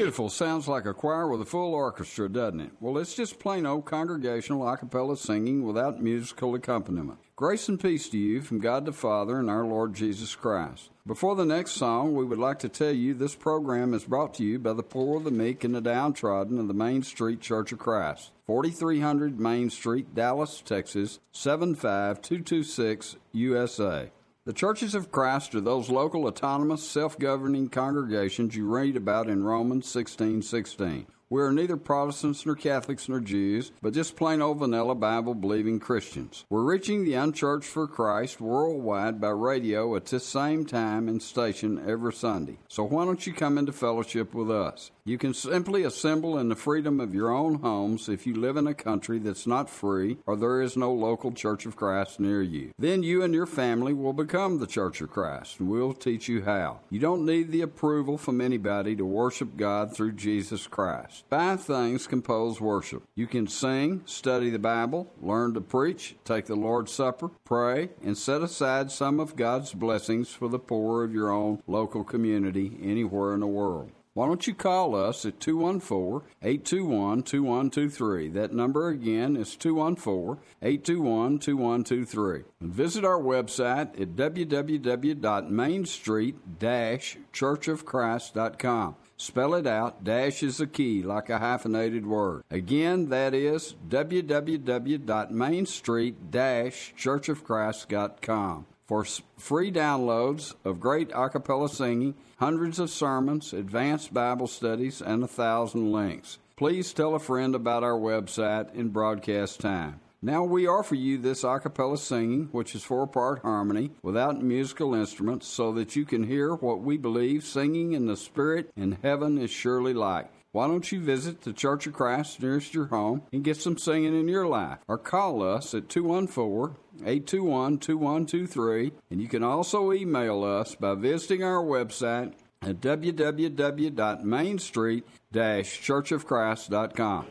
Beautiful. Sounds like a choir with a full orchestra, doesn't it? Well, it's just plain old congregational a cappella singing without musical accompaniment. Grace and peace to you from God the Father and our Lord Jesus Christ. Before the next song, we would like to tell you this program is brought to you by the poor, the meek, and the downtrodden of the Main Street Church of Christ, 4300 Main Street, Dallas, Texas, 75226, USA. The Churches of Christ are those local, autonomous, self-governing congregations you read about in Romans 16:16. We are neither Protestants nor Catholics nor Jews, but just plain old vanilla Bible-believing Christians. We're reaching the unchurched for Christ worldwide by radio at this same time and station every Sunday. So why don't you come into fellowship with us? You can simply assemble in the freedom of your own homes if you live in a country that's not free or there is no local Church of Christ near you. Then you and your family will become the Church of Christ, and we'll teach you how. You don't need the approval from anybody to worship God through Jesus Christ. 5 things compose worship. You can sing, study the Bible, learn to preach, take the Lord's Supper, pray, and set aside some of God's blessings for the poor of your own local community anywhere in the world. Why don't you call us at 214-821-2123. That number again is 214-821-2123. And visit our website at www.mainstreet-churchofchrist.com. Spell it out. Dash is a key, like a hyphenated word. Again, that is www.mainstreet-churchofchrist.com. For free downloads of great a cappella singing, hundreds of sermons, advanced Bible studies, and 1,000 links. Please tell a friend about our website in broadcast time. Now we offer you this a cappella singing, which is 4-part harmony, without musical instruments, so that you can hear what we believe singing in the Spirit in heaven is surely like. Why don't you visit the Church of Christ nearest your home and get some singing in your life? Or call us at 214-821-2123, and you can also email us by visiting our website at www.mainstreet-churchofchrist.com.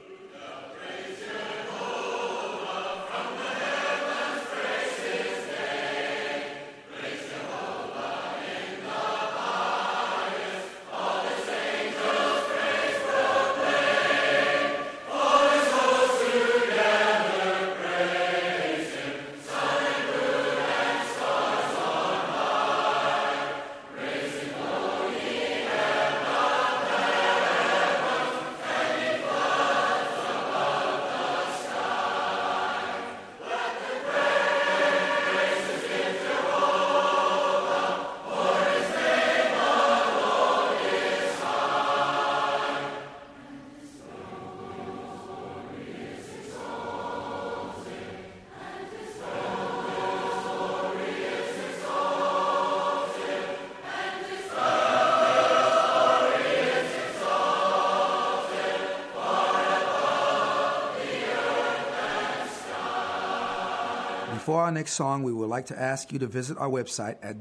Before our next song, we would like to ask you to visit our website at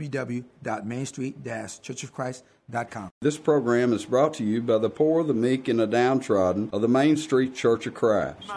www.mainstreet-churchofchrist.com. This program is brought to you by the poor, the meek, and the downtrodden of the Main Street Church of Christ.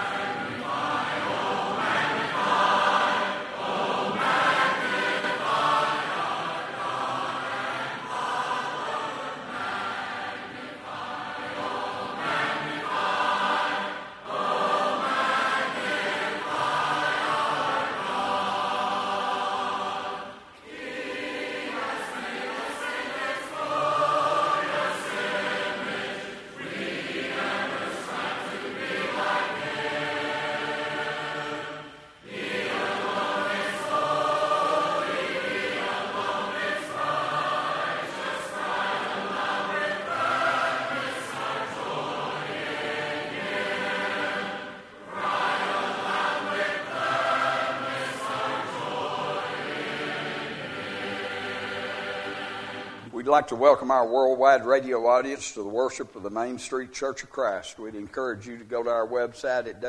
We'd like to welcome our worldwide radio audience to the worship of the Main Street Church of Christ. We'd encourage you to go to our website at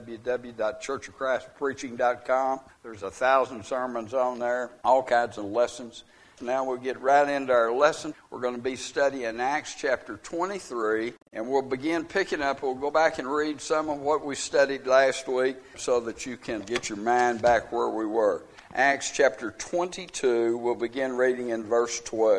www.churchofchristpreaching.com. There's 1,000 sermons on there, all kinds of lessons. Now we'll get right into our lesson. We're going to be studying Acts chapter 23, and we'll begin picking up. We'll go back and read some of what we studied last week so that you can get your mind back where we were. Acts chapter 22, we'll begin reading in verse 12.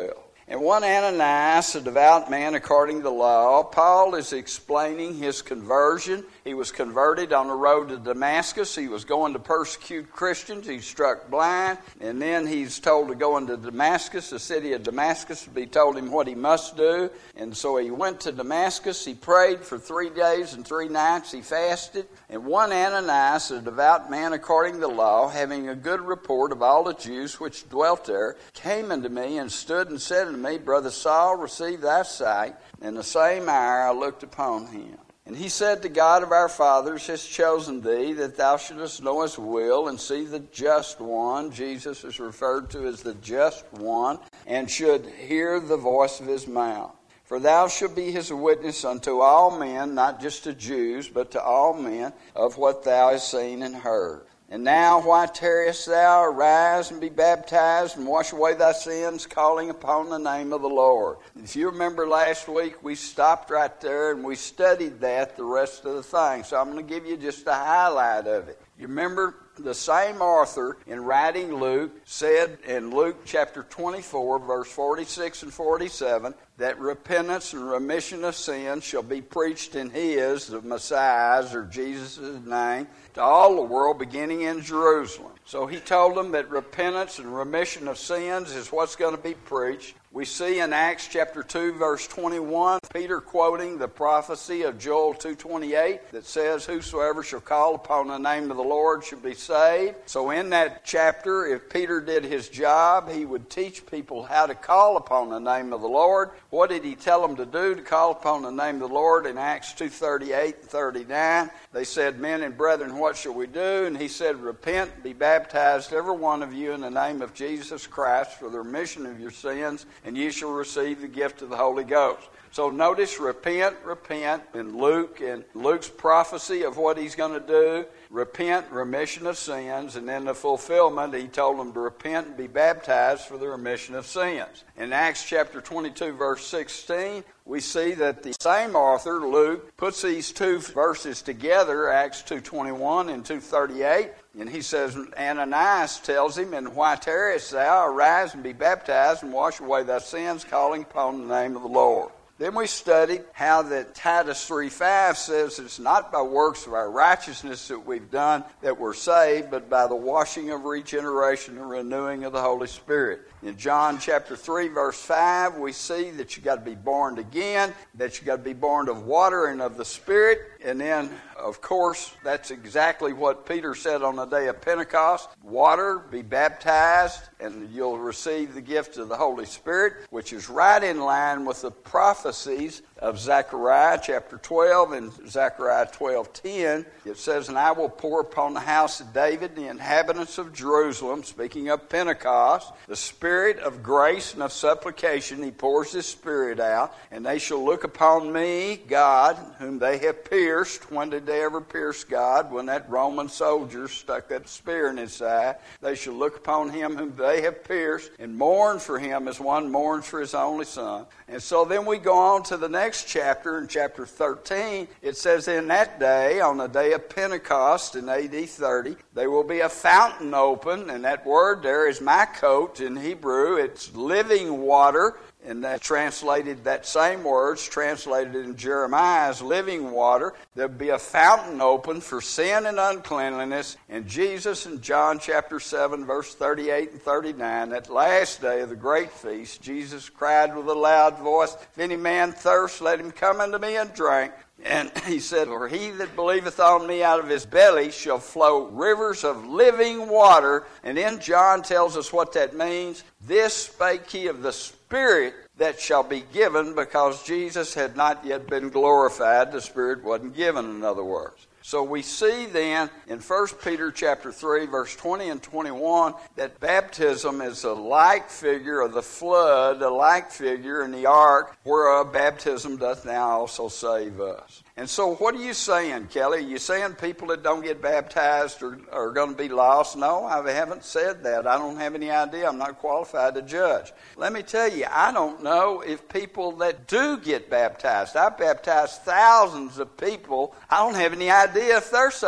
And one Ananias, a devout man according to the law. Paul is explaining his conversion. He was converted on the road to Damascus. He was going to persecute Christians. He's struck blind. And then he's told to go into Damascus, the city of Damascus. He told him what he must do. And so he went to Damascus. He prayed for 3 days and 3 nights. He fasted. And one Ananias, a devout man according to the law, having a good report of all the Jews which dwelt there, came unto me and stood and said unto me, Brother Saul, receive thy sight. And the same hour I looked upon him. And he said, The God of our fathers has chosen thee, that thou shouldest know his will, and see the just one. Jesus is referred to as the just one, and should hear the voice of his mouth. For thou shalt be his witness unto all men, not just to Jews, but to all men, of what thou hast seen and heard. And now, why tarriest thou? Arise and be baptized and wash away thy sins, calling upon the name of the Lord. If you remember last week, we stopped right there and we studied that the rest of the thing. So I'm going to give you just a highlight of it. You remember the same author in writing Luke said in Luke chapter 24, verse 46 and 47, that repentance and remission of sins shall be preached in his, the Messiah's or Jesus' name, to all the world, beginning in Jerusalem. So he told them that repentance and remission of sins is what's going to be preached. We see in Acts chapter 2, verse 21, Peter quoting the prophecy of Joel 2:28 that says, Whosoever shall call upon the name of the Lord shall be saved. So in that chapter, if Peter did his job, he would teach people how to call upon the name of the Lord. What did he tell them to do to call upon the name of the Lord? In Acts 2:38 and 39, they said, Men and brethren, what shall we do? And he said, Repent, be baptized, every one of you, in the name of Jesus Christ for the remission of your sins, and ye shall receive the gift of the Holy Ghost. So notice repent in Luke and Luke's prophecy of what he's going to do. Repent, remission of sins, and then the fulfillment, he told them to repent and be baptized for the remission of sins. In Acts chapter 22, verse 16, we see that the same author, Luke, puts these two verses together, Acts 2:21 and 2:38, and he says, Ananias tells him, And why tarriest thou? Arise and be baptized and wash away thy sins, calling upon the name of the Lord. Then we studied how that Titus 3:5 says it's not by works of our righteousness that we've done that we're saved, but by the washing of regeneration and renewing of the Holy Spirit. In John chapter 3, verse 5, we see that you got to be born again, that you got to be born of water and of the Spirit. And then, of course, that's exactly what Peter said on the day of Pentecost. Water, be baptized, and you'll receive the gift of the Holy Spirit, which is right in line with the prophecies of Zechariah chapter 12 and Zechariah 12:10. It says, And I will pour upon the house of David, the inhabitants of Jerusalem, speaking of Pentecost, the Spirit of grace and of supplication. He pours His Spirit out, and they shall look upon me, God, whom they have pierced. When did they ever pierce God? When that Roman soldier stuck that spear in his side. They shall look upon him whom they have pierced, and mourn for him as one mourns for his only son. And so then we go on to the next chapter, in chapter 13, it says, In that day, on the day of Pentecost in AD 30, there will be a fountain open, and that word there is makot in Hebrew. It's living water, and that translated, that same words translated in Jeremiah as living water. There'll be a fountain open for sin and uncleanliness. And Jesus in John chapter 7, verse 38 and 39, that last day of the great feast, Jesus cried with a loud voice, If any man thirst, let him come unto me and drink. And he said, For he that believeth on me, out of his belly shall flow rivers of living water. And then John tells us what that means. This spake he of the Spirit that shall be given, because Jesus had not yet been glorified. The Spirit wasn't given, in other words. So we see then in 1 Peter chapter 3, verse 20 and 21, that baptism is a like figure of the flood, a like figure in the ark, whereof baptism doth now also save us. And so what are you saying, Kelly? Are you saying people that don't get baptized are going to be lost? No, I haven't said that. I don't have any idea. I'm not qualified to judge. Let me tell you, I don't know if people that do get baptized, I've baptized thousands of people, I don't have any idea if they're saved.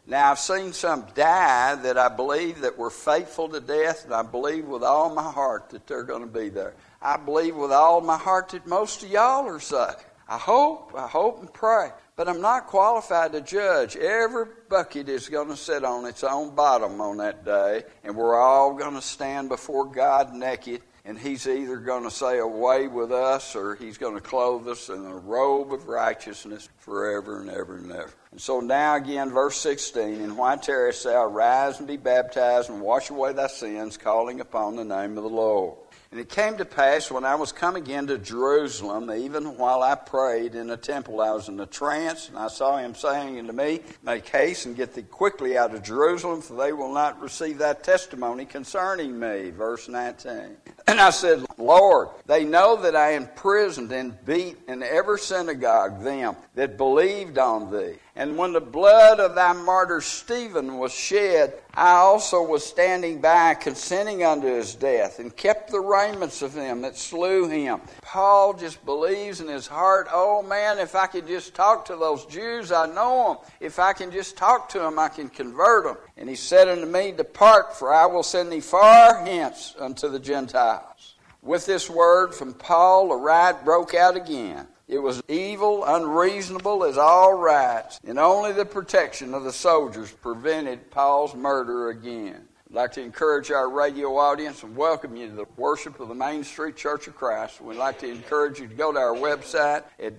Now, I've seen some die that I believe that were faithful to death, and I believe with all my heart that they're going to be there. I believe with all my heart that most of y'all are saved. I hope and pray. But I'm not qualified to judge. Every bucket is going to sit on its own bottom on that day, and we're all going to stand before God naked, and He's either going to say away with us, or He's going to clothe us in a robe of righteousness forever and ever and ever. And so now again, verse 16, and why tarriest thou? Arise and be baptized, and wash away thy sins, calling upon the name of the Lord. And it came to pass, when I was come again to Jerusalem, even while I prayed in the temple, I was in a trance, and I saw him saying unto me, Make haste and get thee quickly out of Jerusalem, for they will not receive thy testimony concerning me. Verse 19. And I said, Lord, they know that I imprisoned and beat in every synagogue them that believed on thee. And when the blood of thy martyr Stephen was shed, I also was standing by, consenting unto his death, and kept the raiments of them that slew him. Paul just believes in his heart, oh man, if I could just talk to those Jews, I know them. If I can just talk to them, I can convert them. And he said unto me, Depart, for I will send thee far hence unto the Gentiles. With this word from Paul, a riot broke out again. It was evil, unreasonable as all riots, and only the protection of the soldiers prevented Paul's murder again. I'd like to encourage our radio audience and welcome you to the worship of the Main Street Church of Christ. We'd like to encourage you to go to our website at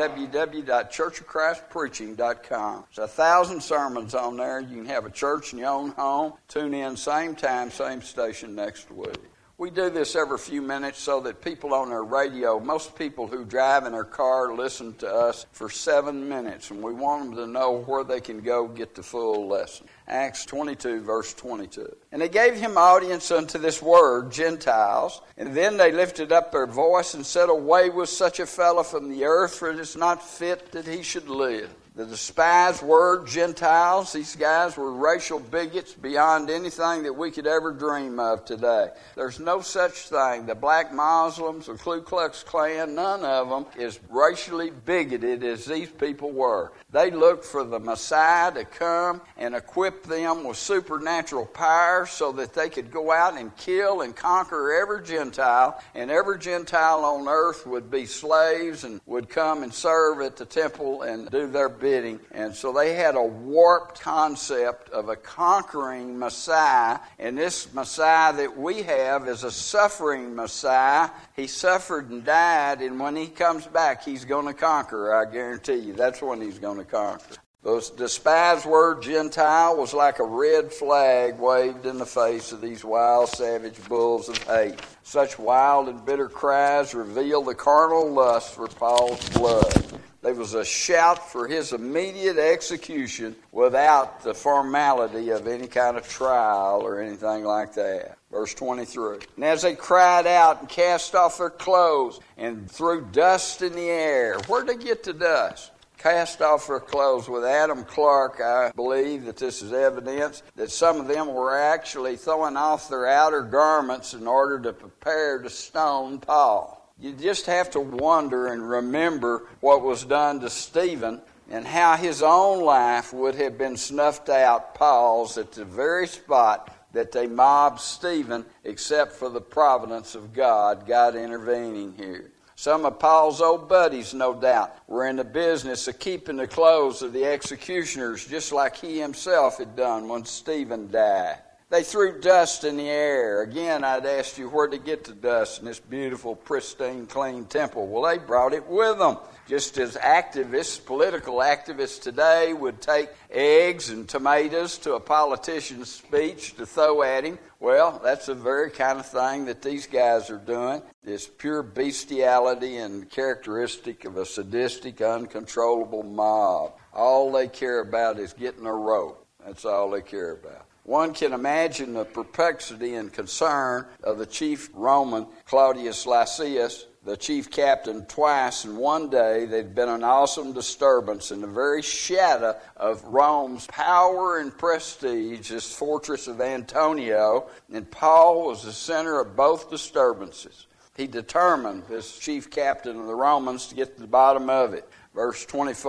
www.churchofchristpreaching.com. There's 1,000 sermons on there. You can have a church in your own home. Tune in same time, same station next week. We do this every few minutes so that people on their radio, most people who drive in their car listen to us for 7 minutes, and we want them to know where they can go get the full lesson. Acts 22, verse 22. And they gave him audience unto this word, Gentiles, and then they lifted up their voice and said, Away with such a fellow from the earth, for it is not fit that he should live. The despised word, Gentiles, these guys were racial bigots beyond anything that we could ever dream of today. There's no such thing. The black Muslims, the Ku Klux Klan, none of them is racially bigoted as these people were. They looked for the Messiah to come and equip them with supernatural power so that they could go out and kill and conquer every Gentile, and every Gentile on earth would be slaves and would come and serve at the temple and do their bidding. And so they had a warped concept of a conquering Messiah, and this Messiah that we have is a suffering Messiah. He suffered and died, and when he comes back, he's going to conquer, I guarantee you. That's when he's going to conquer. The despised word Gentile was like a red flag waved in the face of these wild, savage bulls of hate. Such wild and bitter cries reveal the carnal lust for Paul's blood. There was a shout for his immediate execution without the formality of any kind of trial or anything like that. Verse 23. And as they cried out and cast off their clothes and threw dust in the air. Where'd they get the dust? Cast off their clothes. With Adam Clark, I believe that this is evidence that some of them were actually throwing off their outer garments in order to prepare to stone Paul. You just have to wonder and remember what was done to Stephen and how his own life would have been snuffed out, Paul's, at the very spot that they mobbed Stephen, except for the providence of God intervening here. Some of Paul's old buddies, no doubt, were in the business of keeping the clothes of the executioners, just like he himself had done when Stephen died. They threw dust in the air. Again, I'd asked you where to get the dust in this beautiful, pristine, clean temple. Well, they brought it with them. Just as activists, political activists today would take eggs and tomatoes to a politician's speech to throw at him. Well, that's the very kind of thing that these guys are doing. It's pure bestiality and characteristic of a sadistic, uncontrollable mob. All they care about is getting a rope. That's all they care about. One can imagine the perplexity and concern of the chief Roman, Claudius Lysias, the chief captain, twice in one day. There'd been an awesome disturbance in the very shadow of Rome's power and prestige, this fortress of Antonia, and Paul was the center of both disturbances. He determined, this chief captain of the Romans, to get to the bottom of it. Verse 24.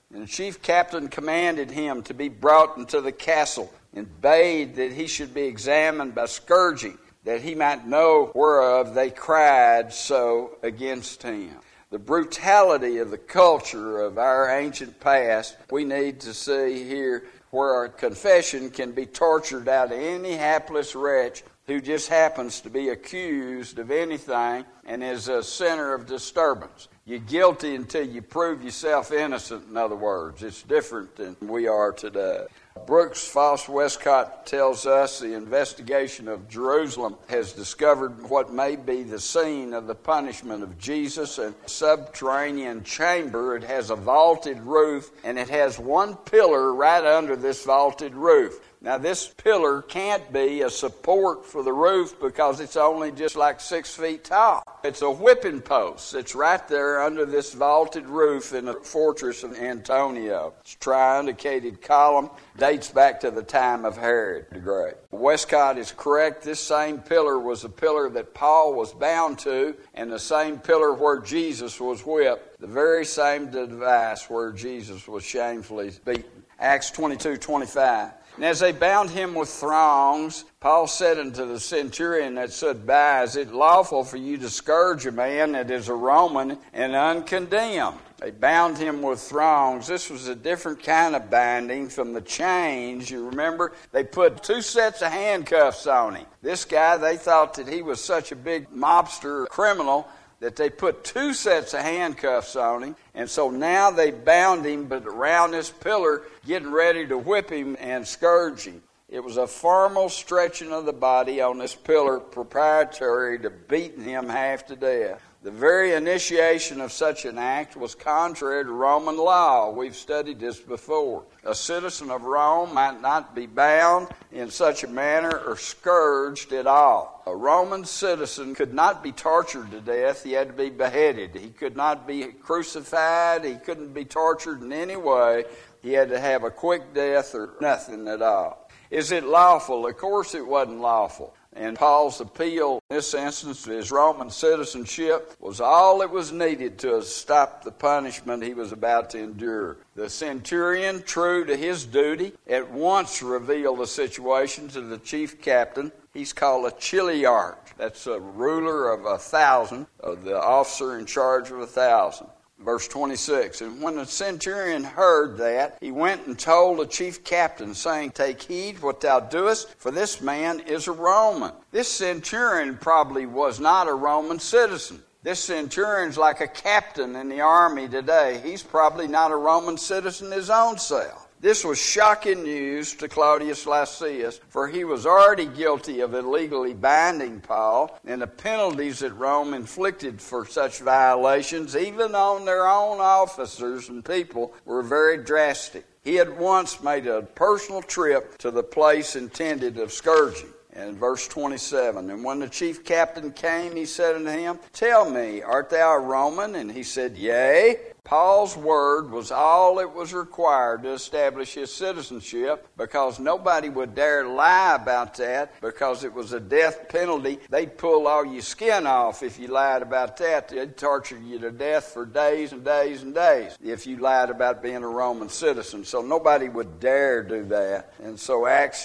And the chief captain commanded him to be brought into the castle, and bade that he should be examined by scourging, that he might know whereof they cried so against him. The brutality of the culture of our ancient past, we need to see here where our confession can be tortured out of any hapless wretch who just happens to be accused of anything and is a center of disturbance. You're guilty until you prove yourself innocent, in other words. It's different than we are today. Brooks Foss Westcott tells us the investigation of Jerusalem has discovered what may be the scene of the punishment of Jesus, a subterranean chamber. It has a vaulted roof, and it has one pillar right under this vaulted roof. Now, this pillar can't be a support for the roof because it's only just like 6 feet tall. It's a whipping post. It's right there under this vaulted roof in the fortress of Antonia. It's a tri-indicated column, dates back to the time of Herod the Great. Westcott is correct. This same pillar was a pillar that Paul was bound to, and the same pillar where Jesus was whipped. The very same device where Jesus was shamefully beaten. Acts 22:25. And as they bound him with thongs, Paul said unto the centurion that stood by, Is it lawful for you to scourge a man that is a Roman and uncondemned? They bound him with thongs. This was a different kind of binding from the chains. You remember, they put 2 sets of handcuffs on him. This guy, they thought that he was such a big mobster criminal that they put 2 sets of handcuffs on him. And so now they bound him, but around this pillar, getting ready to whip him and scourge him. It was a formal stretching of the body on this pillar preparatory to beating him half to death. The very initiation of such an act was contrary to Roman law. We've studied this before. A citizen of Rome might not be bound in such a manner or scourged at all. A Roman citizen could not be tortured to death. He had to be beheaded. He could not be crucified. He couldn't be tortured in any way. He had to have a quick death or nothing at all. Is it lawful? Of course it wasn't lawful. And Paul's appeal in this instance to his Roman citizenship was all that was needed to stop the punishment he was about to endure. The centurion, true to his duty, at once revealed the situation to the chief captain. He's called a chiliarch. That's a ruler of 1,000, the officer in charge of 1,000. Verse 26, And when the centurion heard that, he went and told the chief captain, saying, Take heed what thou doest, for this man is a Roman. This centurion probably was not a Roman citizen. This centurion's like a captain in the army today. He's probably not a Roman citizen his own self. This was shocking news to Claudius Lysias, for he was already guilty of illegally binding Paul, and the penalties that Rome inflicted for such violations, even on their own officers and people, were very drastic. He had once made a personal trip to the place intended of scourging. And verse 27, And when the chief captain came, he said unto him, Tell me, art thou a Roman? And he said, Yea. Paul's word was all that was required to establish his citizenship, because nobody would dare lie about that, because it was a death penalty. They'd pull all your skin off if you lied about that. They'd torture you to death for days and days and days if you lied about being a Roman citizen. So nobody would dare do that. And so Acts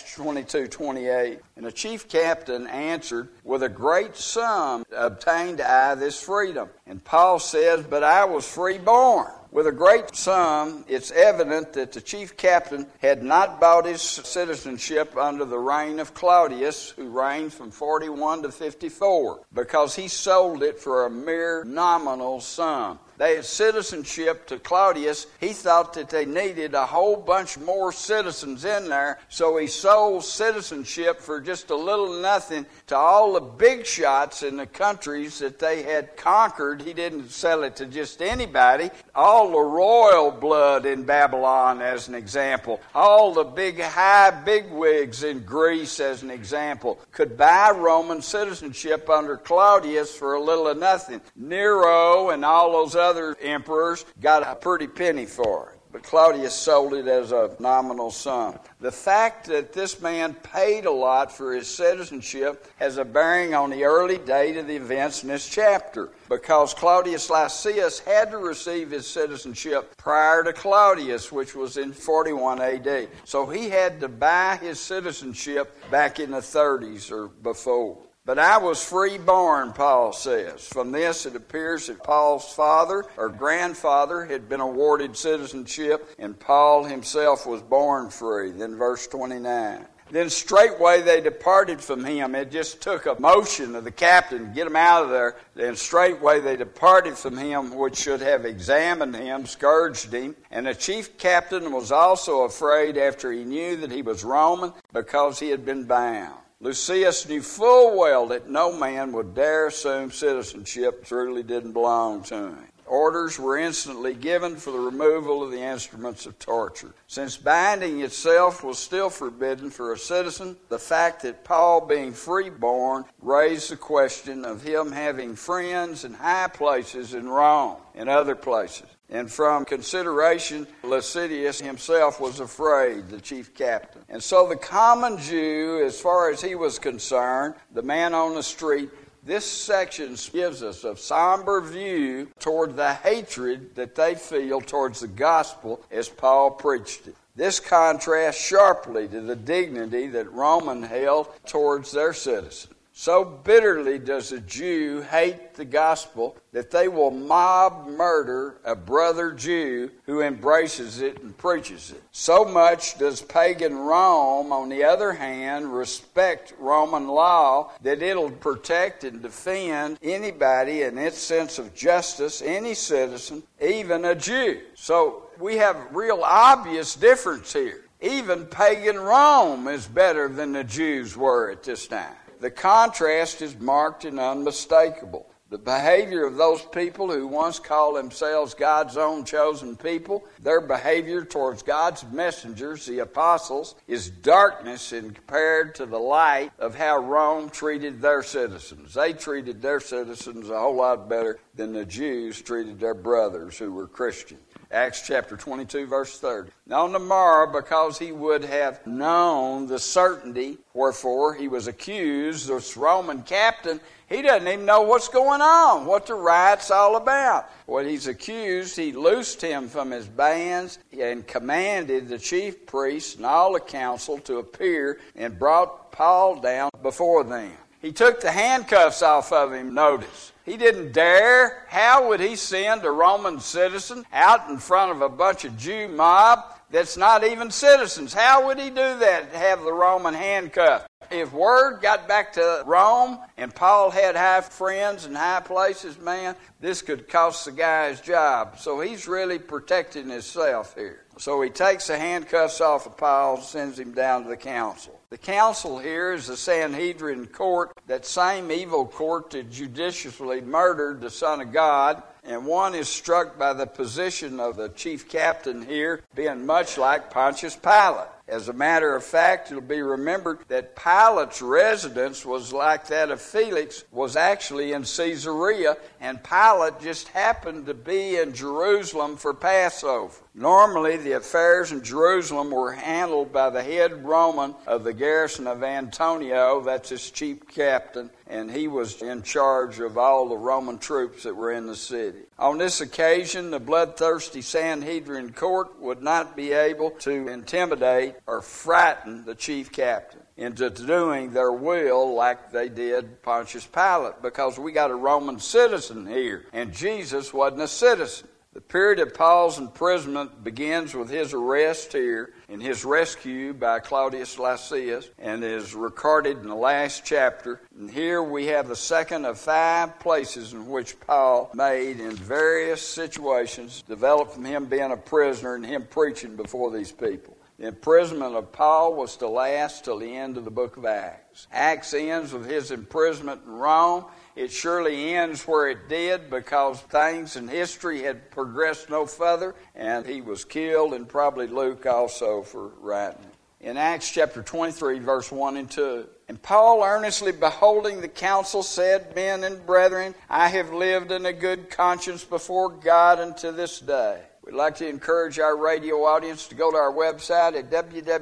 22:28, And the chief captain answered, With a great sum obtained I this freedom. And Paul says, But I was freeborn. With a great sum, it's evident that the chief captain had not bought his citizenship under the reign of Claudius, who reigned from 41 to 54, because he sold it for a mere nominal sum. They had citizenship to Claudius. He thought that they needed a whole bunch more citizens in there, so he sold citizenship for just a little nothing to all the big shots in the countries that they had conquered. He didn't sell it to just anybody. All the royal blood in Babylon, as an example, all the bigwigs in Greece, as an example, could buy Roman citizenship under Claudius for a little of nothing. Nero and all those other emperors got a pretty penny for it. but Claudius sold it as a nominal sum. The fact that this man paid a lot for his citizenship has a bearing on the early date of the events in this chapter, because Claudius Lysias had to receive his citizenship prior to Claudius, which was in 41 AD. So he had to buy his citizenship back in the 30s or before. But I was free-born, Paul says. From this, it appears that Paul's father or grandfather had been awarded citizenship, and Paul himself was born free. Then verse 29. Then straightway they departed from him. It just took a motion of the captain to get him out of there. Then straightway they departed from him, which should have examined him, scourged him. And the chief captain was also afraid after he knew that he was Roman, because he had been bound. Lysias knew full well that no man would dare assume citizenship truly didn't belong to him. Orders were instantly given for the removal of the instruments of torture. Since binding itself was still forbidden for a citizen, the fact that Paul, being freeborn, raised the question of him having friends in high places in Rome and other places. And from consideration, Lysias himself was afraid, the chief captain. And so the common Jew, as far as he was concerned, the man on the street, this section gives us a somber view toward the hatred that they feel towards the gospel as Paul preached it. This contrasts sharply to the dignity that Roman held towards their citizens. So bitterly does a Jew hate the gospel that they will mob murder a brother Jew who embraces it and preaches it. So much does pagan Rome, on the other hand, respect Roman law that it'll protect and defend anybody in its sense of justice, any citizen, even a Jew. So we have a real obvious difference here. Even pagan Rome is better than the Jews were at this time. The contrast is marked and unmistakable. The behavior of those people who once called themselves God's own chosen people, their behavior towards God's messengers, the apostles, is darkness compared to the light of how Rome treated their citizens. They treated their citizens a whole lot better than the Jews treated their brothers who were Christians. Acts chapter 22, verse 30. On the morrow, because he would have known the certainty, wherefore he was accused, this Roman captain, he doesn't even know what's going on, what the riot's all about. When he's accused, he loosed him from his bands and commanded the chief priests and all the council to appear and brought Paul down before them. He took the handcuffs off of him, notice. He didn't dare. How would he send a Roman citizen out in front of a bunch of Jew mob that's not even citizens? How would he do that, have the Roman handcuffed? If word got back to Rome and Paul had high friends and high places, man, this could cost the guy his job. So he's really protecting himself here. So he takes the handcuffs off of Paul and sends him down to the council. The council here is the Sanhedrin court, that same evil court that judiciously murdered the Son of God. And one is struck by the position of the chief captain here being much like Pontius Pilate. As a matter of fact, it'll be remembered that Pilate's residence was like that of Felix, was actually in Caesarea, and Pilate just happened to be in Jerusalem for Passover. Normally, the affairs in Jerusalem were handled by the head Roman of the garrison of Antonia, that's his chief captain, and he was in charge of all the Roman troops that were in the city. On this occasion, the bloodthirsty Sanhedrin court would not be able to intimidate or frighten the chief captain into doing their will like they did Pontius Pilate, because we got a Roman citizen here, and Jesus wasn't a citizen. The period of Paul's imprisonment begins with his arrest here and his rescue by Claudius Lysias, and is recorded in the last chapter. And here we have the second of 5 places in which Paul made, in various situations, developed from him being a prisoner and him preaching before these people. The imprisonment of Paul was to last till the end of the book of Acts. Acts ends with his imprisonment in Rome. It surely ends where it did, because things in history had progressed no further, and he was killed, and probably Luke also for writing. In Acts chapter 23, verse 1 and 2, and Paul, earnestly beholding the council, said, Men and brethren, I have lived in a good conscience before God unto this day. We'd like to encourage our radio audience to go to our website at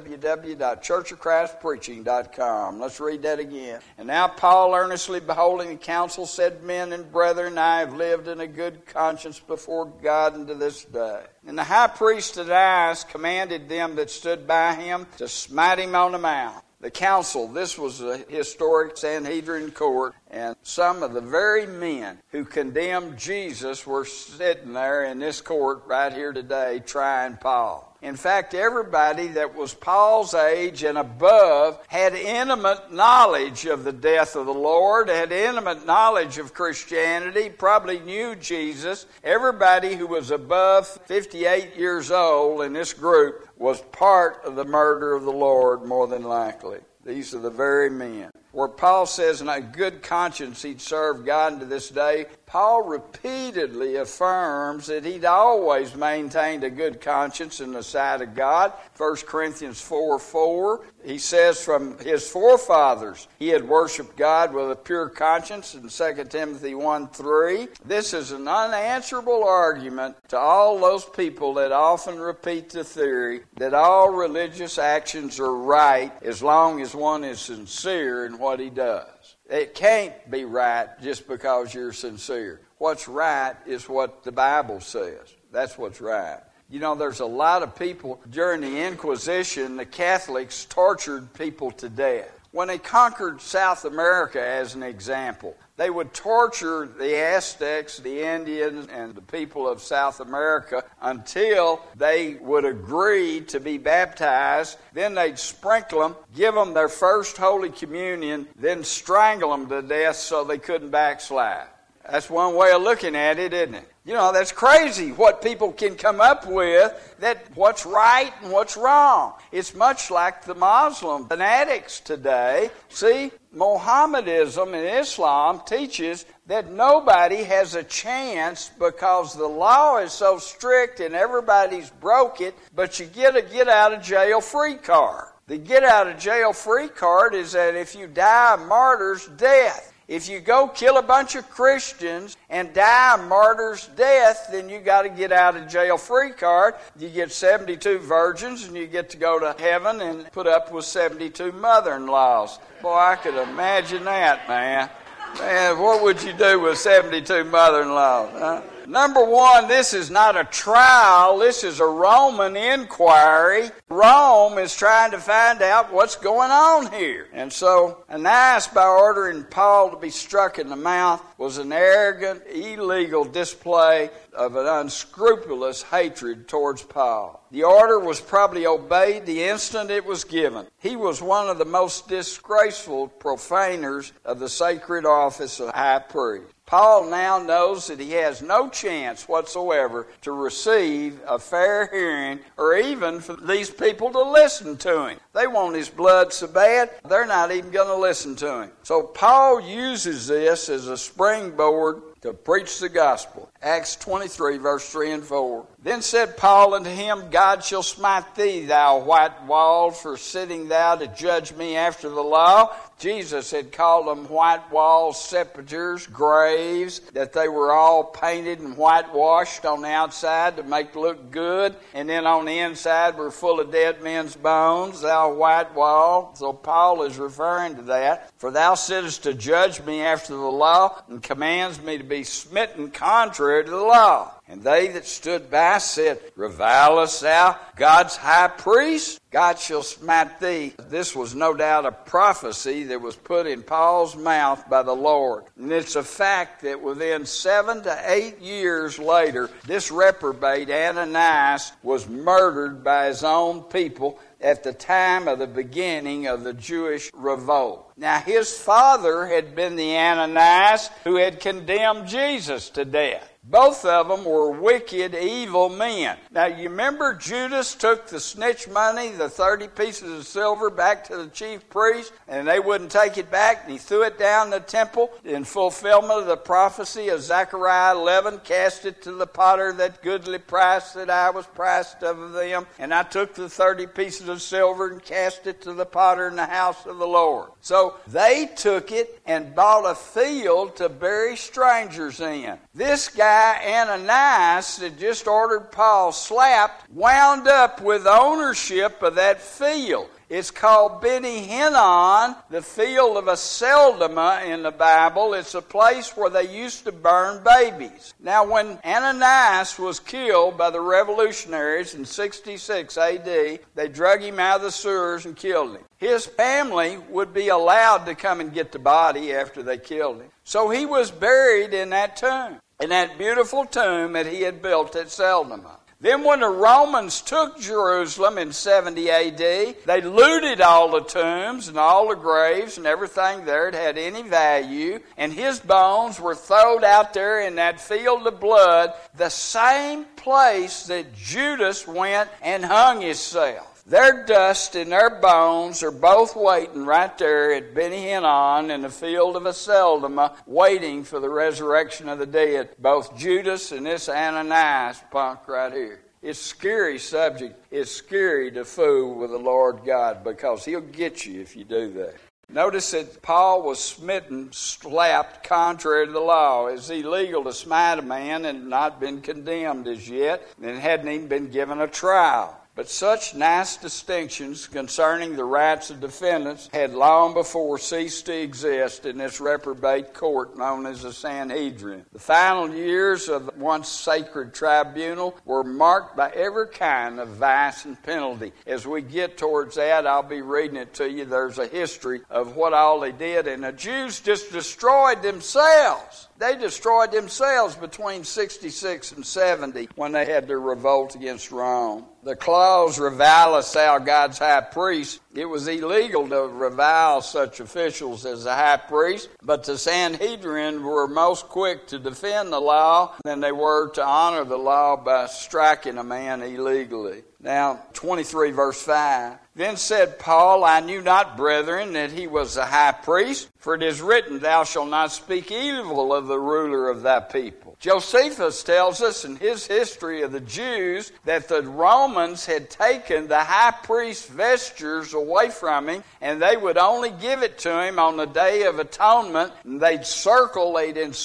www.churchofchristpreaching.com. Let's read that again. And now Paul, earnestly beholding the council, said, Men and brethren, I have lived in a good conscience before God unto this day. And the high priest Ananias commanded them that stood by him to smite him on the mouth. The council, this was a historic Sanhedrin court, and some of the very men who condemned Jesus were sitting there in this court right here today trying Paul. In fact, everybody that was Paul's age and above had intimate knowledge of the death of the Lord, had intimate knowledge of Christianity, probably knew Jesus. Everybody who was above 58 years old in this group was part of the murder of the Lord, more than likely. These are the very men. Where Paul says in a good conscience he'd served God to this day, Paul repeatedly affirms that he'd always maintained a good conscience in the sight of God. 1 Corinthians 4:4, he says from his forefathers he had worshiped God with a pure conscience. In 2 Timothy 1:3, this is an unanswerable argument to all those people that often repeat the theory that all religious actions are right as long as one is sincere in what he does. It can't be right just because you're sincere. What's right is what the Bible says. That's what's right. You know, there's a lot of people during the Inquisition, the Catholics tortured people to death. When they conquered South America, as an example, they would torture the Aztecs, the Indians, and the people of South America until they would agree to be baptized. Then they'd sprinkle them, give them their first Holy Communion, then strangle them to death so they couldn't backslide. That's one way of looking at it, isn't it? You know, that's crazy what people can come up with, that what's right and what's wrong. It's much like the Muslim fanatics today. See, Mohammedanism and Islam teaches that nobody has a chance because the law is so strict and everybody's broke it, but you get a get-out-of-jail-free card. The get-out-of-jail-free card is that if you die a martyr's death, if you go kill a bunch of Christians and die a martyr's death, then you got to get out of jail free card. You get 72 virgins and you get to go to heaven and put up with 72 mother-in-laws. Boy, I could imagine that, man. Man, what would you do with 72 mother-in-laws? Huh? Number one, this is not a trial. This is a Roman inquiry. Rome is trying to find out what's going on here. And so, Ananias, by ordering Paul to be struck in the mouth, was an arrogant, illegal display of an unscrupulous hatred towards Paul. The order was probably obeyed the instant it was given. He was one of the most disgraceful profaners of the sacred office of high priest. Paul now knows that he has no chance whatsoever to receive a fair hearing or even for these people to listen to him. They want his blood so bad, they're not even going to listen to him. So Paul uses this as a springboard to preach the gospel. Acts 23, verse 3 and 4. Then said Paul unto him, God shall smite thee, thou white wall, for sitting thou to judge me after the law. Jesus had called them white walls, sepulchres, graves, that they were all painted and whitewashed on the outside to make it look good, and then on the inside were full of dead men's bones, thou white wall. So Paul is referring to that. For thou sittest to judge me after the law, and commands me to be smitten contrary to the law. And they that stood by said, Revilest thou God's high priest? God shall smite thee. This was no doubt a prophecy that was put in Paul's mouth by the Lord. And it's a fact that within 7 to 8 years later, this reprobate Ananias was murdered by his own people at the time of the beginning of the Jewish revolt. Now, his father had been the Ananias who had condemned Jesus to death. Both of them were wicked, evil men. Now, you remember Judas took the snitch money, the 30 pieces of silver, back to the chief priest, and they wouldn't take it back, and he threw it down the temple in fulfillment of the prophecy of Zechariah 11, cast it to the potter that goodly price that I was priced of them, and I took the 30 pieces of silver and cast it to the potter in the house of the Lord. So they took it and bought a field to bury strangers in. This guy guy, Ananias, that just ordered Paul slapped, wound up with ownership of that field. It's called Beni Hinnon, the field of Aceldama in the Bible. It's a place where they used to burn babies. Now, when Ananias was killed by the revolutionaries in 66 A.D., they drug him out of the sewers and killed him. His family would be allowed to come and get the body after they killed him. So he was buried in that tomb, in that beautiful tomb that he had built at Aceldama. Then when the Romans took Jerusalem in 70 A.D., they looted all the tombs and all the graves and everything there that had any value, and his bones were thrown out there in that field of blood, the same place that Judas went and hung himself. Their dust and their bones are both waiting right there at Beni Hinnon in the field of Aceldama, waiting for the resurrection of the dead. Both Judas and this Ananias punk right here. It's a scary subject. It's scary to fool with the Lord God, because He'll get you if you do that. Notice that Paul was smitten, slapped, contrary to the law. It's illegal to smite a man and not been condemned as yet, and hadn't even been given a trial. But such nice distinctions concerning the rights of defendants had long before ceased to exist in this reprobate court known as the Sanhedrin. The final years of the once sacred tribunal were marked by every kind of vice and penalty. As we get towards that, I'll be reading it to you. There's a history of what all they did, and the Jews just destroyed themselves. They destroyed themselves between 66 and 70 when they had their revolt against Rome. The clause revileth thou God's high priest. It was illegal to revile such officials as the high priest, but the Sanhedrin were most quick to defend the law than they were to honor the law by striking a man illegally. Now, 23 verse 5. Then said Paul, I knew not, brethren, that he was the high priest, for it is written, Thou shalt not speak evil of the ruler of thy people. Josephus tells us in his history of the Jews that the Romans had taken the high priest's vestures away from him, and they would only give it to him on the Day of Atonement, and they'd encircle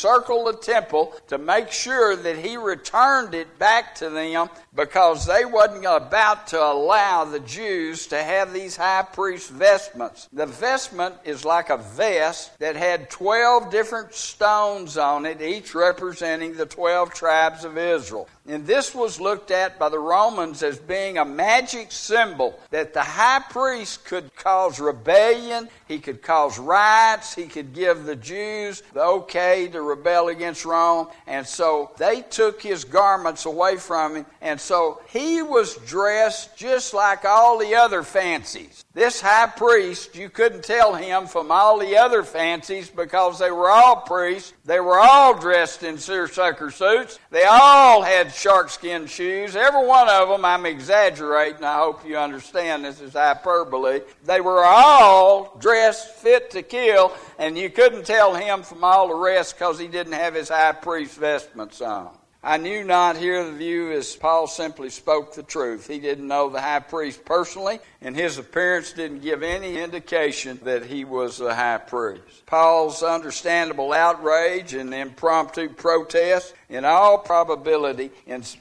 the temple to make sure that he returned it back to them, because they wasn't about to allow the Jews to have these high priest vestments. The vestment is like a vest that had 12 different stones on it, each representing the 12 tribes of Israel. And this was looked at by the Romans as being a magic symbol that the high priest could cause rebellion, he could cause riots, he could give the Jews the okay to rebel against Rome. And so they took his garments away from him, and so he was dressed just like all the other fancies. This high priest, you couldn't tell him from all the other fancies because they were all priests. They were all dressed in seersucker suits. They all had shark-skin shoes. Every one of them, I'm exaggerating. I hope you understand this is hyperbole. They were all dressed fit to kill, and you couldn't tell him from all the rest because he didn't have his high priest vestments on. I knew not, here the view is Paul simply spoke the truth. He didn't know the high priest personally, and his appearance didn't give any indication that he was the high priest. Paul's understandable outrage and impromptu protest, in all probability,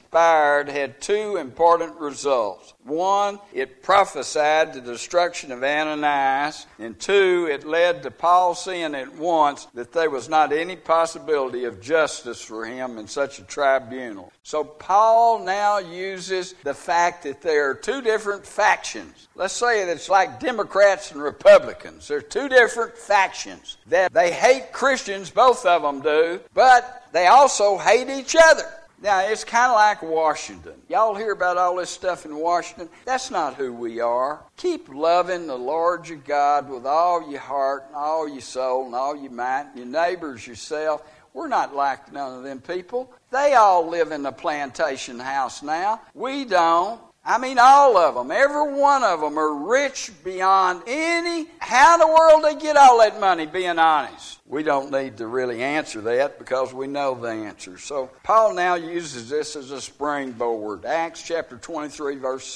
had two important results. One, it prophesied the destruction of Ananias, and two, it led to Paul seeing at once that there was not any possibility of justice for him in such a tribunal. So Paul now uses the fact that there are two different factions. Let's say that it's like Democrats and Republicans. There are two different factions that they hate Christians, both of them do, but they also hate each other. Now, it's kind of like Washington. Y'all hear about all this stuff in Washington? That's not who we are. Keep loving the Lord your God with all your heart and all your soul and all your might, and your neighbors, yourself. We're not like none of them people. They all live in a plantation house now. We don't. I mean, all of them, every one of them are rich beyond any. How in the world they get all that money, being honest? We don't need to really answer that because we know the answer. So Paul now uses this as a springboard. Acts chapter 23, verse 6.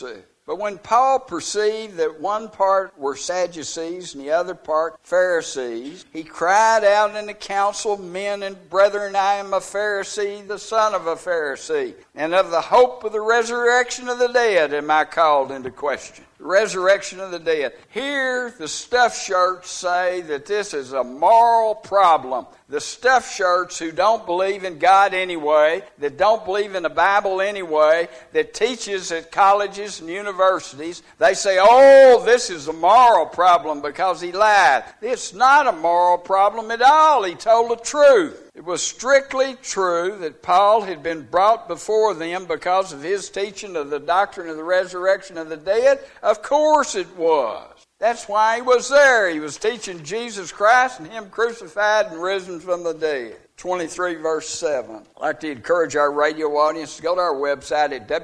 But when Paul perceived that one part were Sadducees and the other part Pharisees, he cried out in the council, Men and brethren, I am a Pharisee, the son of a Pharisee, and of the hope of the resurrection of the dead am I called into question. The resurrection of the dead. Here, the stuffed shirts say that this is a moral problem. The stuffed shirts who don't believe in God anyway, that don't believe in the Bible anyway, that teaches at colleges and universities, they say, oh, this is a moral problem because he lied. It's not a moral problem at all. He told the truth. It was strictly true that Paul had been brought before them because of his teaching of the doctrine of the resurrection of the dead. Of course it was. That's why he was there. He was teaching Jesus Christ and Him crucified and risen from the dead. 23 verse 7. I'd like to encourage our radio audience to go to our website at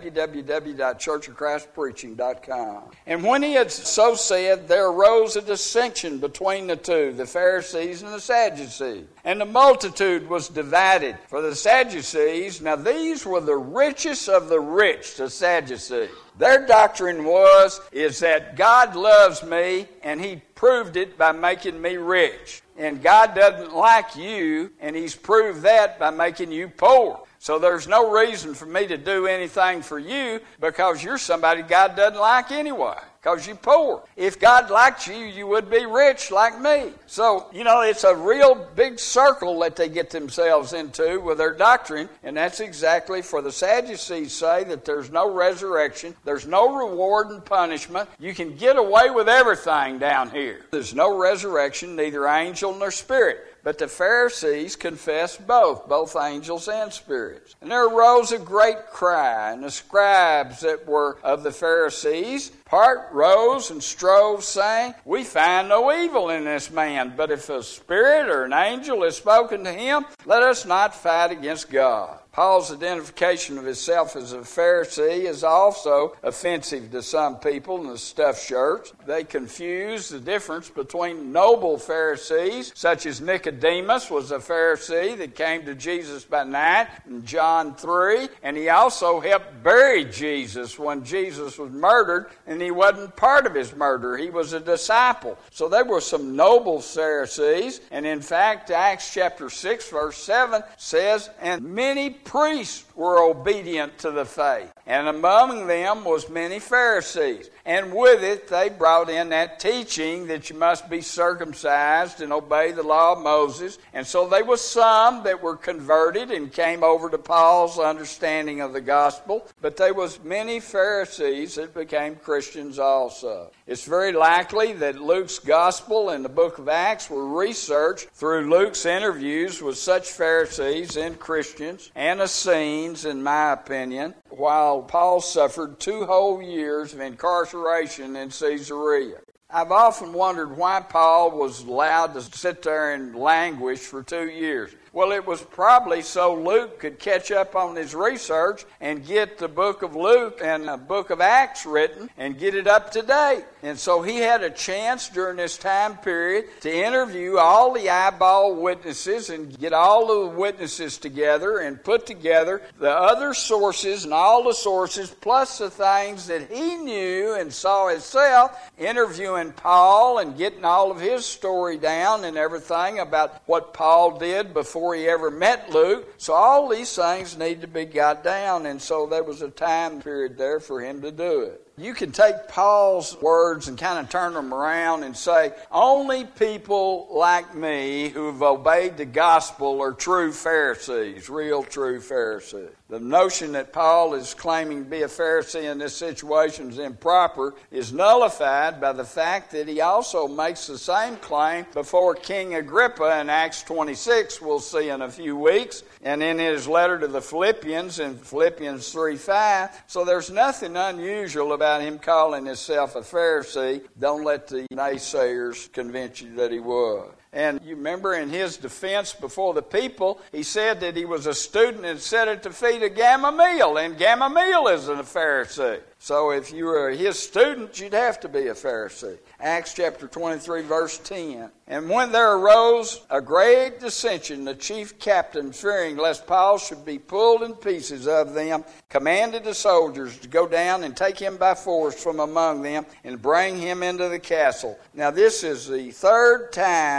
www.churchofchristpreaching.com. And when he had so said, there arose a dissension between the two, the Pharisees and the Sadducees. And the multitude was divided. For the Sadducees, now these were the richest of the rich, the Sadducees. Their doctrine is that God loves me, and He proved it by making me rich. And God doesn't like you, and He's proved that by making you poor. So there's no reason for me to do anything for you because you're somebody God doesn't like anyway, because you're poor. If God liked you, you would be rich like me. So, it's a real big circle that they get themselves into with their doctrine, and that's exactly for the Sadducees say that there's no resurrection, there's no reward and punishment. You can get away with everything down here. There's no resurrection, neither angel nor spirit. But the Pharisees confessed both angels and spirits. And there arose a great cry, and the scribes that were of the Pharisees part rose and strove, saying, We find no evil in this man, but if a spirit or an angel has spoken to him, let us not fight against God. Paul's identification of himself as a Pharisee is also offensive to some people in the stuffed shirts. They confuse the difference between noble Pharisees, such as Nicodemus was a Pharisee that came to Jesus by night in John 3, and he also helped bury Jesus when Jesus was murdered, and he wasn't part of his murder. He was a disciple. So there were some noble Pharisees, and in fact, Acts chapter 6, verse 7 says, And many priests were obedient to the faith, and among them was many Pharisees. And with it they brought in that teaching that you must be circumcised and obey the law of Moses. And so there was some that were converted and came over to Paul's understanding of the gospel, but there was many Pharisees that became Christians also. It's very likely that Luke's gospel and the book of Acts were researched through Luke's interviews with such Pharisees and Christians and Essenes, in my opinion, while Paul suffered 2 whole years of incarceration in Caesarea. I've often wondered why Paul was allowed to sit there and languish for 2 years. Well, it was probably so Luke could catch up on his research and get the book of Luke and the book of Acts written and get it up to date. And so he had a chance during this time period to interview all the eyeball witnesses and get all of the witnesses together and put together the other sources and all the sources plus the things that he knew and saw himself, interviewing Paul and getting all of his story down and everything about what Paul did before he ever met Luke. So all these things need to be got down, and so there was a time period there for him to do it. You can take Paul's words and kind of turn them around and say, only people like me who've obeyed the gospel are true Pharisees, real true Pharisees. The notion that Paul is claiming to be a Pharisee in this situation is improper is nullified by the fact that he also makes the same claim before King Agrippa in Acts 26, we'll see in a few weeks, and in his letter to the Philippians in Philippians 3:5. So there's nothing unusual about him calling himself a Pharisee. Don't let the naysayers convince you that he was. And you remember in his defense before the people, he said that he was a student and sat at the feet of Gamaliel, and Gamaliel isn't a Pharisee. So if you were his student, you'd have to be a Pharisee. Acts chapter 23, verse 10. And when there arose a great dissension, the chief captain, fearing lest Paul should be pulled in pieces of them, commanded the soldiers to go down and take him by force from among them and bring him into the castle. Now this is the third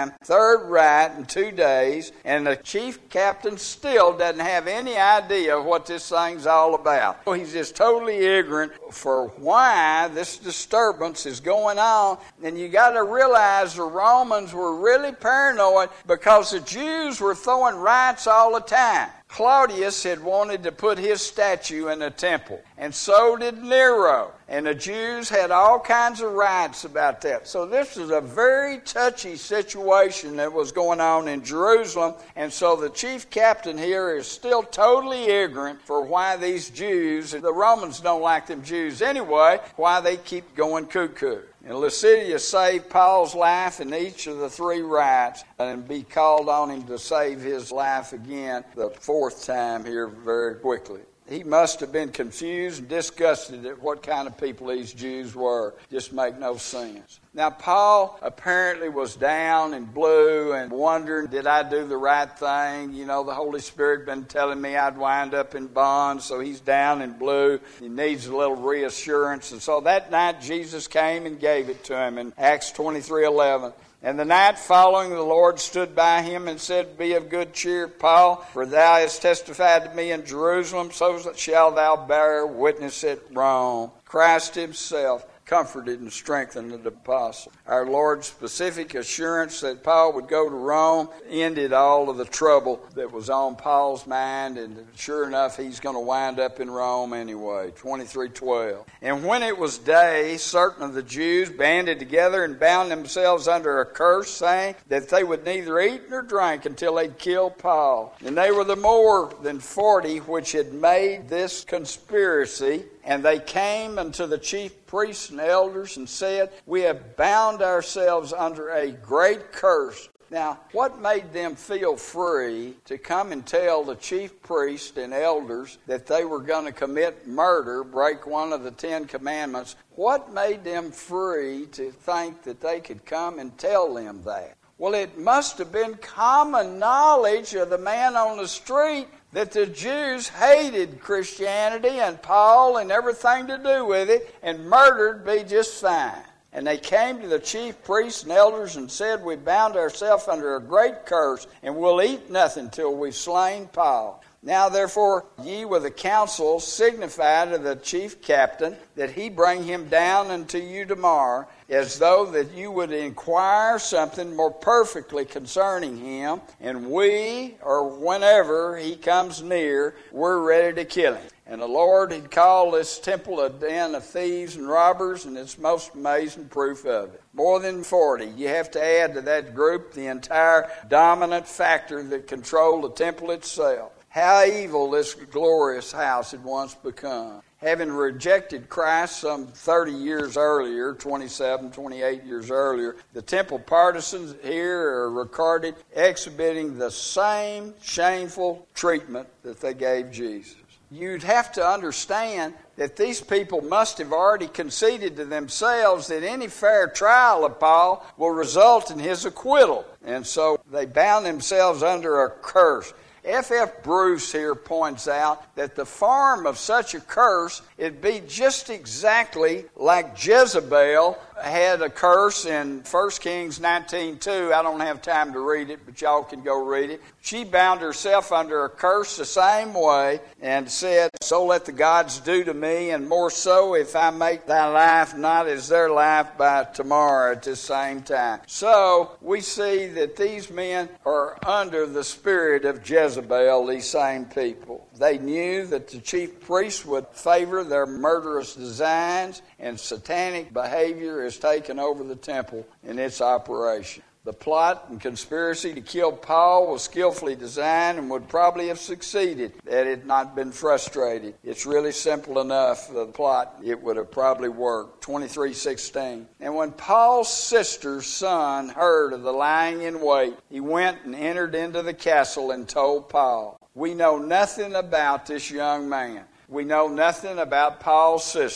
riot in 2 days, and the chief captain still doesn't have any idea of what this thing's all about. He's just totally ignorant for why this disturbance is going on. And you got to realize the Romans were really paranoid because the Jews were throwing riots all the time. Claudius had wanted to put his statue in the temple, and so did Nero. And the Jews had all kinds of riots about that. So this is a very touchy situation that was going on in Jerusalem. And so the chief captain here is still totally ignorant for why these Jews, the Romans don't like them Jews anyway, why they keep going cuckoo. And Lysidius saved Paul's life in each of the 3 riots, and be called on him to save his life again the 4th time here very quickly. He must have been confused and disgusted at what kind of people these Jews were. Just make no sense. Now, Paul apparently was down and blue and wondering, did I do the right thing? You know, the Holy Spirit had been telling me I'd wind up in bonds, so he's down and blue. He needs a little reassurance. And so that night, Jesus came and gave it to him in Acts 23:11. And the night following, the Lord stood by him and said, Be of good cheer, Paul, for thou hast testified to me in Jerusalem, so shalt thou bear witness at Rome. Christ himself comforted and strengthened the apostle. Our Lord's specific assurance that Paul would go to Rome ended all of the trouble that was on Paul's mind, and sure enough, he's going to wind up in Rome anyway. 23:12. And when it was day, certain of the Jews banded together and bound themselves under a curse, saying that they would neither eat nor drink until they'd kill Paul. And they were the more than 40 which had made this conspiracy. And they came unto the chief priests and elders and said, We have bound ourselves under a great curse. Now, what made them feel free to come and tell the chief priests and elders that they were going to commit murder, break one of the 10 commandments? What made them free to think that they could come and tell them that? Well, it must have been common knowledge of the man on the street that the Jews hated Christianity and Paul and everything to do with it, and murder'd be just fine. And they came to the chief priests and elders and said, We bound ourselves under a great curse, and we'll eat nothing till we've slain Paul. Now therefore ye with the council signify to the chief captain that he bring him down unto you tomorrow, as though that you would inquire something more perfectly concerning him, and we, or whenever he comes near, we're ready to kill him. And the Lord had called this temple a den of thieves and robbers, and it's most amazing proof of it. More than 40. You have to add to that group the entire dominant factor that controlled the temple itself. How evil this glorious house had once become. Having rejected Christ some 30 years earlier, 27, 28 years earlier, the temple partisans here are recorded exhibiting the same shameful treatment that they gave Jesus. You'd have to understand that these people must have already conceded to themselves that any fair trial of Paul will result in his acquittal. And so they bound themselves under a curse. F.F. Bruce here points out that the form of such a curse, it'd be just exactly like Jezebel had a curse in 1 Kings 19:2. I don't have time to read it, but y'all can go read it. She bound herself under a curse the same way and said, So let the gods do to me, and more so if I make thy life not as their life by tomorrow at this same time. So we see that these men are under the spirit of Jezebel, these same people. They knew that the chief priests would favor their murderous designs, and satanic behavior has taken over the temple in its operation. The plot and conspiracy to kill Paul was skillfully designed and would probably have succeeded had it not been frustrated. It's really simple enough, the plot, it would have probably worked. 23:16. And when Paul's sister's son heard of the lying in wait, he went and entered into the castle and told Paul. We know nothing about this young man. We know nothing about Paul's sister.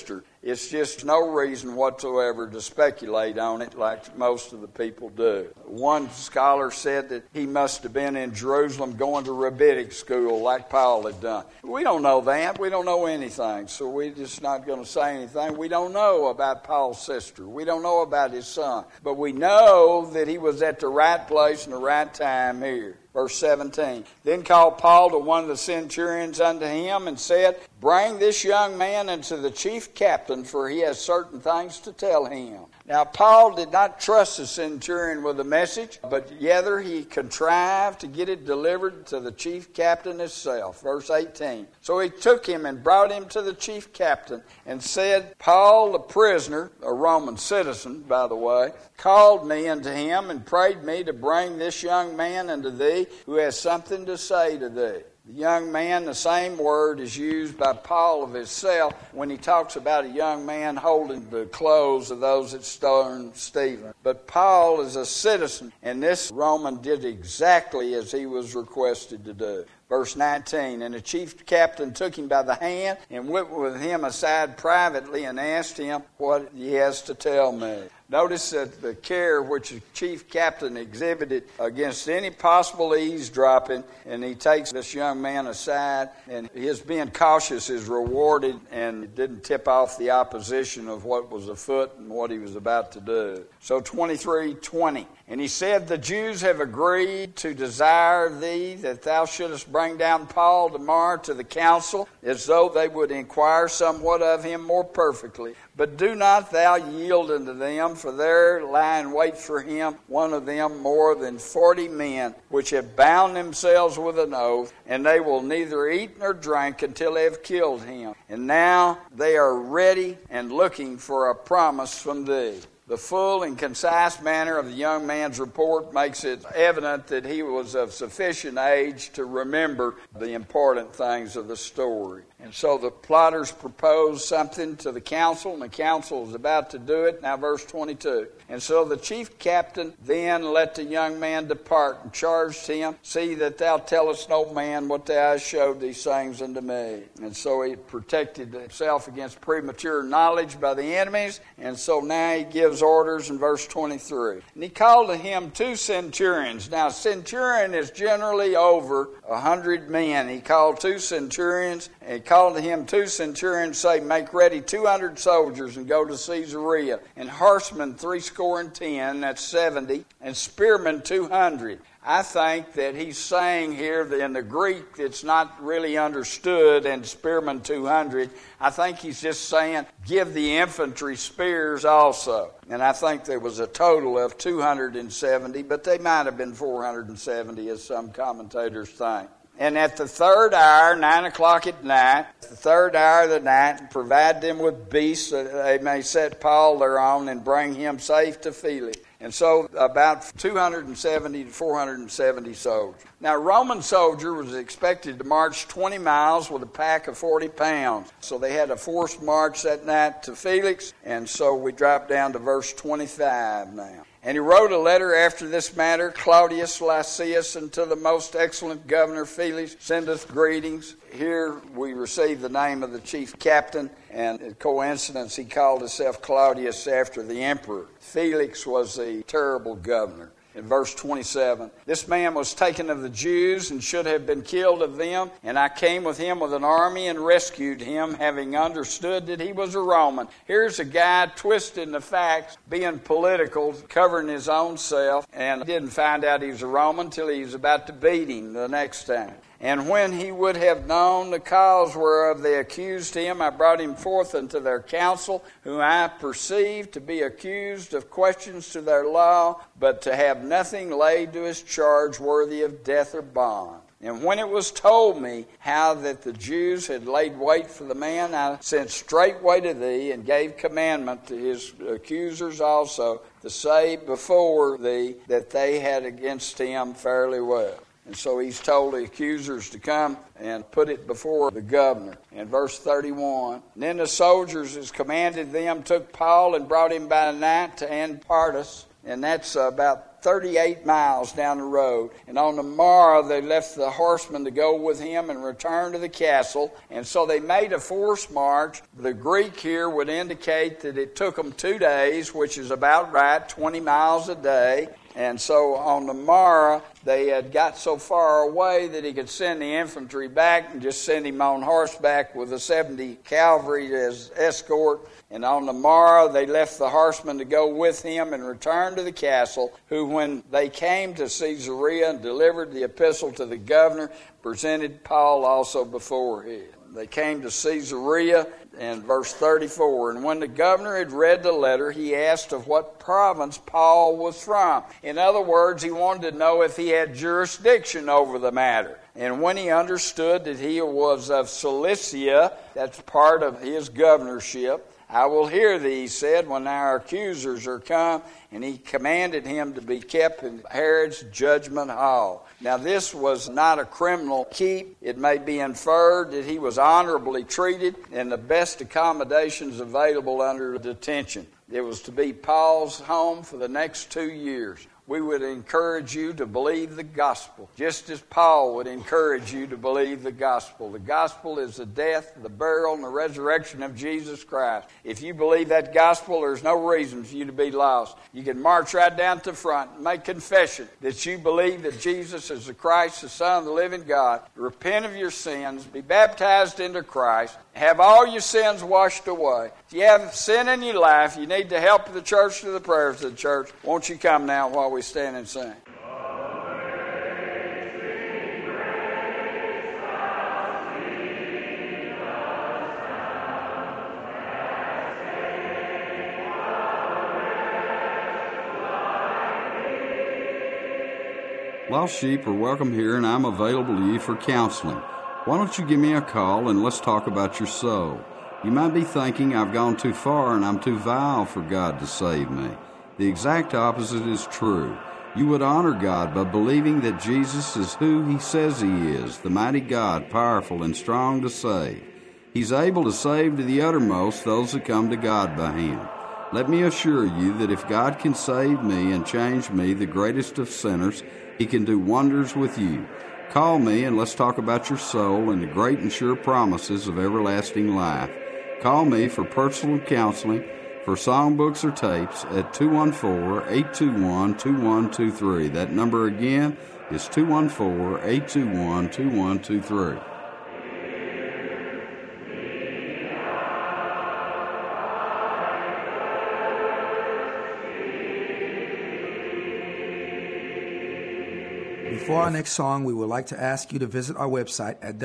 It's just no reason whatsoever to speculate on it like most of the people do. One scholar said that he must have been in Jerusalem going to rabbinic school like Paul had done. We don't know that. We don't know anything, so we're just not going to say anything. We don't know about Paul's sister. We don't know about his son. But we know that he was at the right place and the right time here. Verse 17, then called Paul to one of the centurions unto him and said, bring this young man unto the chief captain, for he has certain things to tell him. Now Paul did not trust the centurion with the message, but rather he contrived to get it delivered to the chief captain himself. Verse 18, so he took him and brought him to the chief captain and said, Paul the prisoner, a Roman citizen by the way, called me unto him and prayed me to bring this young man unto thee, who has something to say to thee. The young man, the same word is used by Paul of himself when he talks about a young man holding the clothes of those that stoned Stephen. But Paul is a citizen, and this Roman did exactly as he was requested to do. Verse 19, and the chief captain took him by the hand and went with him aside privately and asked him what he has to tell me. Notice that the care which the chief captain exhibited against any possible eavesdropping, and he takes this young man aside, and his being cautious is rewarded, and it didn't tip off the opposition of what was afoot and what he was about to do. So 23:20, and he said, the Jews have agreed to desire thee that thou shouldest bring down Paul tomorrow to the council, as though they would inquire somewhat of him more perfectly. But do not thou yield unto them, for there lie in wait for him, one of them more than 40 men, which have bound themselves with an oath, and they will neither eat nor drink until they have killed him. And now they are ready and looking for a promise from thee. The full and concise manner of the young man's report makes it evident that he was of sufficient age to remember the important things of the story. And so the plotters proposed something to the council, and the council is about to do it. Now verse 22. And so the chief captain then let the young man depart and charged him, see that thou tellest no man what thou hast showed these things unto me. And so he protected himself against premature knowledge by the enemies. And so now he gives orders in verse 23. And he called to him 2 centurions. Now centurion is generally over 100 men. He called 2 centurions, and he called to him 2 centurions, say, make ready 200 soldiers and go to Caesarea, and horsemen 70, that's 70, and spearmen 200. I think that he's saying here that in the Greek it's not really understood, and spearmen 200. I think he's just saying give the infantry spears also. And I think there was a total of 270, but they might have been 470 as some commentators think. And at the third hour, 9 o'clock at night, the third hour of the night, provide them with beasts that they may set Paul thereon and bring him safe to Felix. And so about 270 to 470 soldiers. Now, a Roman soldier was expected to march 20 miles with a pack of 40 pounds. So they had a forced march that night to Felix. And so we drop down to verse 25 now. And he wrote a letter after this matter, Claudius Lysias, unto the most excellent governor Felix, sendeth greetings. Here we receive the name of the chief captain, and in coincidence he called himself Claudius after the emperor. Felix was a terrible governor. In verse 27, this man was taken of the Jews and should have been killed of them, and I came with him with an army and rescued him, having understood that he was a Roman. Here's a guy twisting the facts, being political, covering his own self, and didn't find out he was a Roman till he was about to beat him the next time. And when he would have known the cause whereof they accused him, I brought him forth unto their council, whom I perceived to be accused of questions to their law, but to have nothing laid to his charge worthy of death or bond. And when it was told me how that the Jews had laid wait for the man, I sent straightway to thee, and gave commandment to his accusers also, to say before thee that they had against him fairly well. And so he's told the accusers to come and put it before the governor. In verse 31, and then the soldiers, as commanded them, took Paul and brought him by night to Antipatris, and that's about 38 miles down the road. And on the morrow they left the horsemen to go with him and return to the castle. And so they made a forced march. The Greek here would indicate that it took them 2 days, which is about right, 20 miles a day. And so on the morrow, they had got so far away that he could send the infantry back and just send him on horseback with the 70 cavalry as escort. And on the morrow, they left the horsemen to go with him and return to the castle, who, when they came to Caesarea and delivered the epistle to the governor, presented Paul also before him. They came to Caesarea, and verse 34, and when the governor had read the letter, he asked of what province Paul was from. In other words, he wanted to know if he had jurisdiction over the matter. And when he understood that he was of Cilicia, that's part of his governorship, I will hear thee, he said, when our accusers are come. And he commanded him to be kept in Herod's judgment hall. Now this was not a criminal keep. It may be inferred that he was honorably treated and the best accommodations available under detention. It was to be Paul's home for the next 2 years. We would encourage you to believe the gospel, just as Paul would encourage you to believe the gospel. The gospel is the death, the burial, and the resurrection of Jesus Christ. If you believe that gospel, there's no reason for you to be lost. You can march right down to the front and make confession that you believe that Jesus is the Christ, the Son of the living God. Repent of your sins, be baptized into Christ, have all your sins washed away. If you have sin in your life, you need the help of the church to the prayers of the church. Won't you come now while we stand and sing? Lost sheep are welcome here, and I'm available to you for counseling. Why don't you give me a call and let's talk about your soul? You might be thinking I've gone too far and I'm too vile for God to save me. The exact opposite is true. You would honor God by believing that Jesus is who He says He is, the mighty God, powerful and strong to save. He's able to save to the uttermost those that come to God by Him. Let me assure you that if God can save me and change me, the greatest of sinners, He can do wonders with you. Call me and let's talk about your soul and the great and sure promises of everlasting life. Call me for personal counseling, for songbooks or tapes at 214-821-2123. That number again is 214-821-2123. Before our next song, we would like to ask you to visit our website at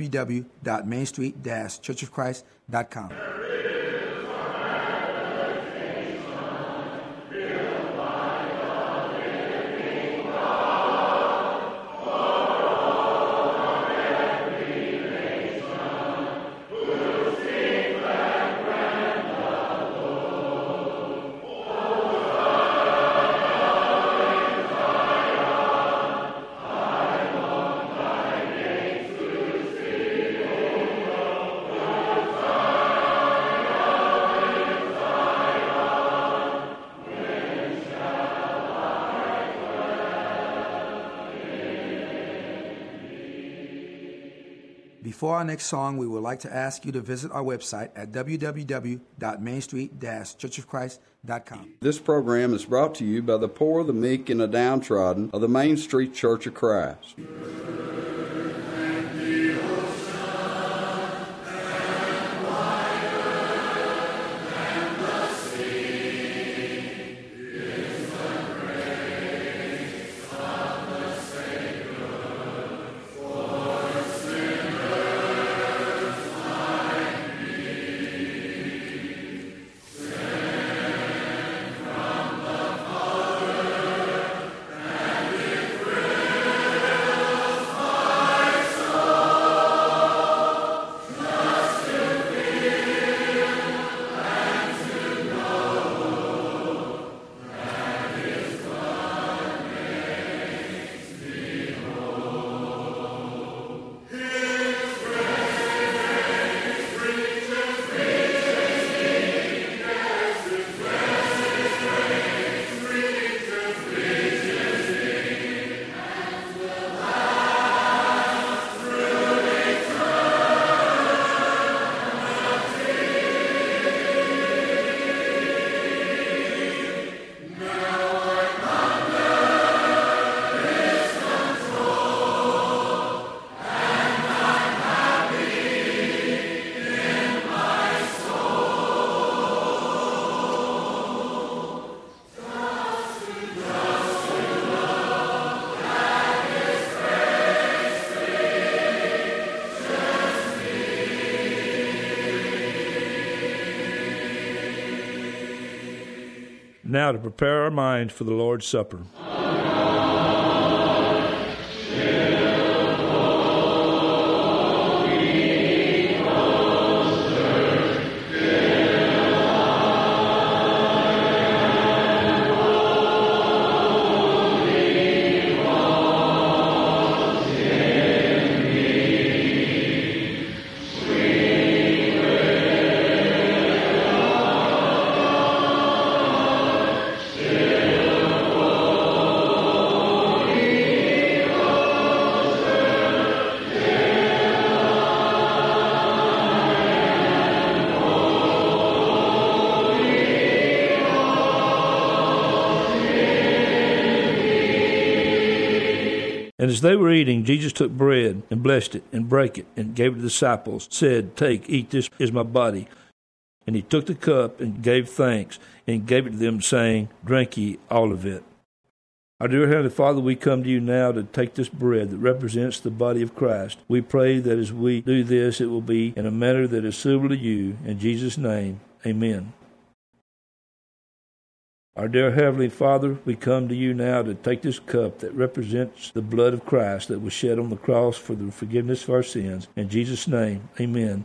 www.mainstreet-churchofchrist.com. Before our next song, we would like to ask you to visit our website at www.mainstreet-churchofchrist.com. This program is brought to you by the poor, the meek, and the downtrodden of the Main Street Church of Christ. Now to prepare our minds for the Lord's Supper. And as they were eating, Jesus took bread and blessed it and brake it and gave it to the disciples, said, "Take, eat, this is my body." And he took the cup and gave thanks and gave it to them, saying, "Drink ye all of it." Our dear Heavenly Father, we come to you now to take this bread that represents the body of Christ. We pray that as we do this, it will be in a manner that is suitable to you. In Jesus' name, amen. Our dear Heavenly Father, we come to you now to take this cup that represents the blood of Christ that was shed on the cross for the forgiveness of our sins. In Jesus' name, amen.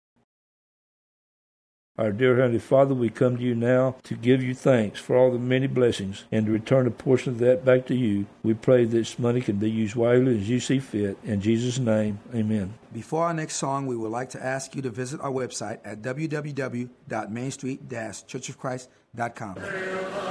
Our dear Heavenly Father, we come to you now to give you thanks for all the many blessings and to return a portion of that back to you. We pray this money can be used wisely as you see fit. In Jesus' name, amen. Before our next song, we would like to ask you to visit our website at www.mainstreet-churchofchrist.com.